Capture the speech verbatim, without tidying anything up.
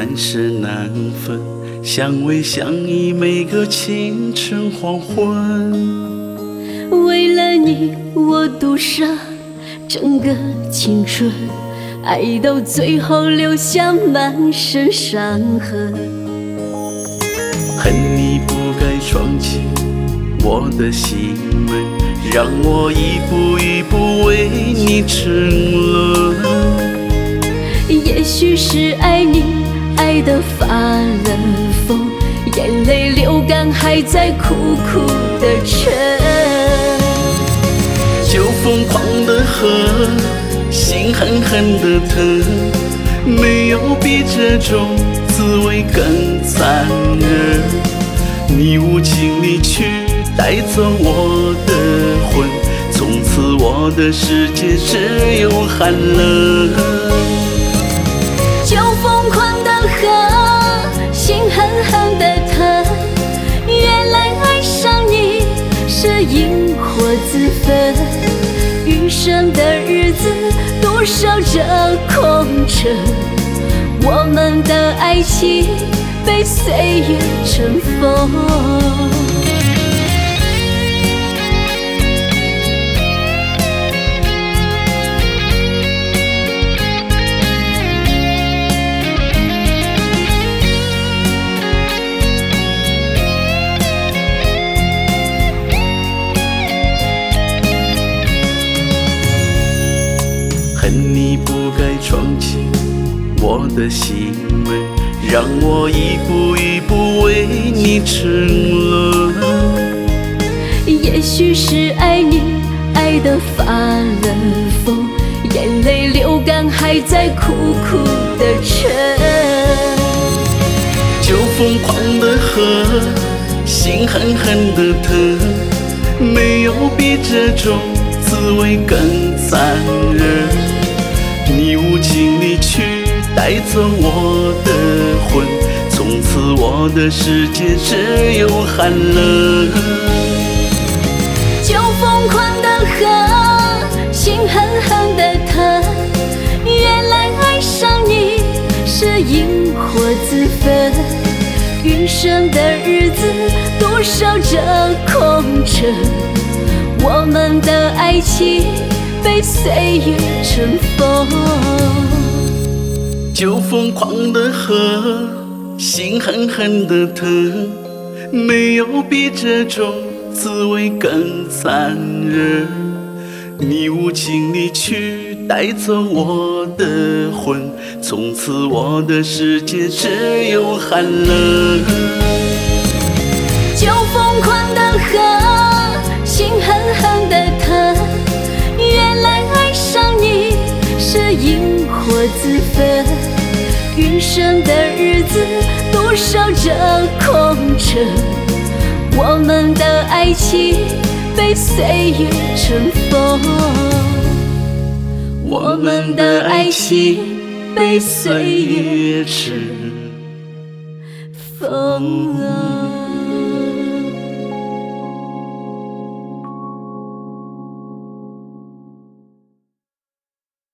难舍难分，相偎相依每个清晨黄昏。 为了你，我赌上整个青春，爱到最后留下满身伤痕。 恨你不该闯进我的心门，让我一步一步为你沉沦。 也许是爱你爱得发了疯，眼泪流干还在苦苦的撑。 就疯狂的喝，心狠狠的疼，没有比这种滋味更残忍。你无情离去，带走我的魂，从此我的世界只有寒冷。 就疯狂的喝，心狠狠的疼，原来爱上你是因祸自焚。余生的日子多少着空城，我们的爱情被岁月尘封。 恨你不该闯进我的心门，让我一步一步为你沉沦。 也许是爱你爱得发了疯，眼泪流干还在苦苦的撑。 就疯狂的喝，心狠狠的疼，没有比这种滋味更残忍。你无情离去，带走我的魂，从此我的世界只有寒冷。 就疯狂的喝，心狠狠的疼，原来爱上你是因祸自焚。余生的日子多少着空城，我们的爱情被岁月尘封。 就疯狂的喝，心狠狠的疼，没有比这种滋味更残忍。你无情离去，带走我的魂，从此我的世界只有寒冷。 就疯狂的喝，心狠狠的疼，原来爱上你是因祸自焚。余生的日子多少着空城，我们的爱情被岁月尘封。我们的爱情被岁月尘封。